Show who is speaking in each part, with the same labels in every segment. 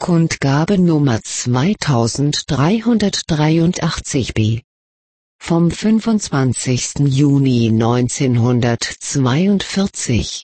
Speaker 1: Kundgabe Nummer 2383b vom 25. Juni 1942.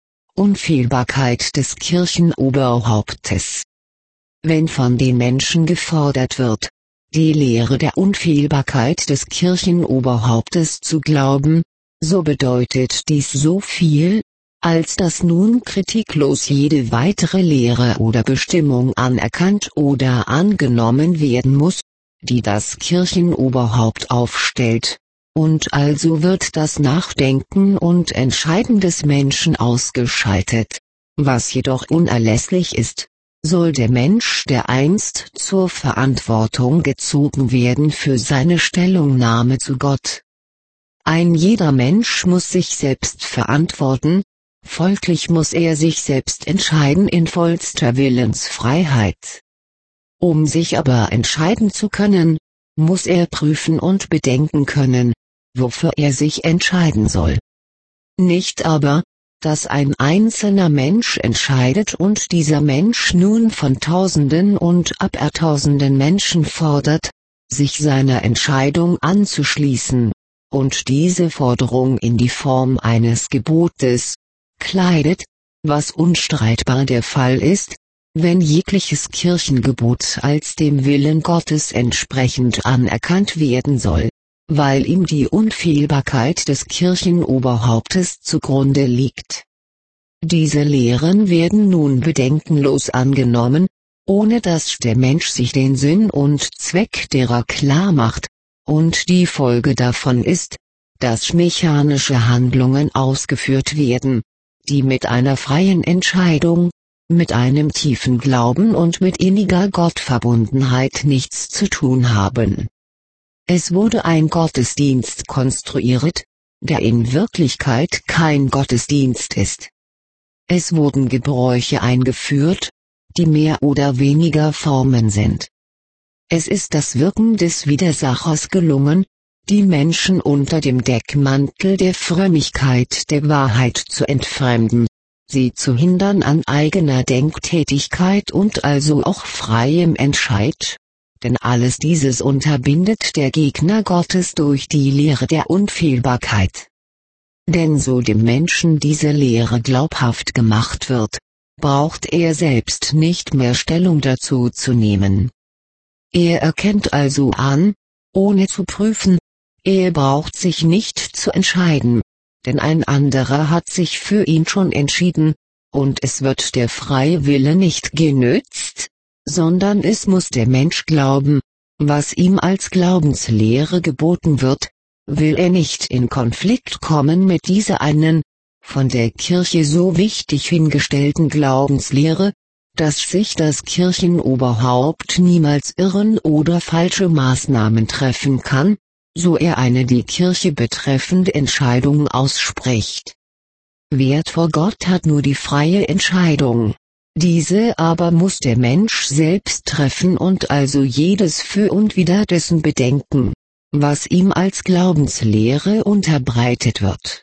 Speaker 1: Unfehlbarkeit des Kirchenoberhauptes. Wenn von den Menschen gefordert wird, die Lehre der Unfehlbarkeit des Kirchenoberhauptes zu glauben, so bedeutet dies so viel, als dass nun kritiklos jede weitere Lehre oder Bestimmung anerkannt oder angenommen werden muss, die das Kirchenoberhaupt aufstellt, und also wird das Nachdenken und Entscheiden des Menschen ausgeschaltet. Was jedoch unerlässlich ist, soll der Mensch dereinst zur Verantwortung gezogen werden für seine Stellungnahme zu Gott. Ein jeder Mensch muss sich selbst verantworten, folglich muss er sich selbst entscheiden in vollster Willensfreiheit. Um sich aber entscheiden zu können, muss er prüfen und bedenken können, wofür er sich entscheiden soll. Nicht aber, dass ein einzelner Mensch entscheidet und dieser Mensch nun von Tausenden und Abertausenden Menschen fordert, sich seiner Entscheidung anzuschließen, und diese Forderung in die Form eines Gebotes kleidet, was unstreitbar der Fall ist, wenn jegliches Kirchengebot als dem Willen Gottes entsprechend anerkannt werden soll, weil ihm die Unfehlbarkeit des Kirchenoberhauptes zugrunde liegt. Diese Lehren werden nun bedenkenlos angenommen, ohne dass der Mensch sich den Sinn und Zweck derer klar macht, und die Folge davon ist, dass mechanische Handlungen ausgeführt werden, die mit einer freien Entscheidung, mit einem tiefen Glauben und mit inniger Gottverbundenheit nichts zu tun haben. Es wurde ein Gottesdienst konstruiert, der in Wirklichkeit kein Gottesdienst ist. Es wurden Gebräuche eingeführt, die mehr oder weniger Formen sind. Es ist das Wirken des Widersachers gelungen, die Menschen unter dem Deckmantel der Frömmigkeit der Wahrheit zu entfremden, sie zu hindern an eigener Denktätigkeit und also auch freiem Entscheid, denn alles dieses unterbindet der Gegner Gottes durch die Lehre der Unfehlbarkeit. Denn so dem Menschen diese Lehre glaubhaft gemacht wird, braucht er selbst nicht mehr Stellung dazu zu nehmen. Er erkennt also an, ohne zu prüfen, er braucht sich nicht zu entscheiden, denn ein anderer hat sich für ihn schon entschieden, und es wird der freie Wille nicht genützt, sondern es muss der Mensch glauben, was ihm als Glaubenslehre geboten wird, will er nicht in Konflikt kommen mit dieser einen, von der Kirche so wichtig hingestellten Glaubenslehre, dass sich das Kirchenoberhaupt niemals irren oder falsche Maßnahmen treffen kann, so er eine die Kirche betreffende Entscheidung ausspricht. Wert vor Gott hat nur die freie Entscheidung. Diese aber muss der Mensch selbst treffen und also jedes für und wider dessen bedenken, was ihm als Glaubenslehre unterbreitet wird.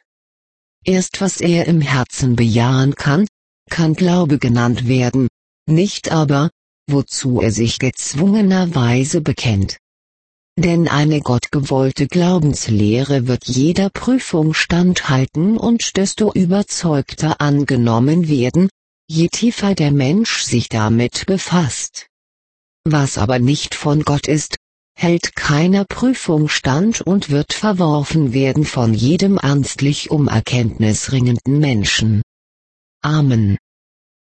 Speaker 1: Erst was er im Herzen bejahen kann Glaube genannt werden, nicht aber, wozu er sich gezwungenerweise bekennt. Denn eine gottgewollte Glaubenslehre wird jeder Prüfung standhalten und desto überzeugter angenommen werden, je tiefer der Mensch sich damit befasst. Was aber nicht von Gott ist, hält keiner Prüfung stand und wird verworfen werden von jedem ernstlich um Erkenntnis ringenden Menschen. Amen.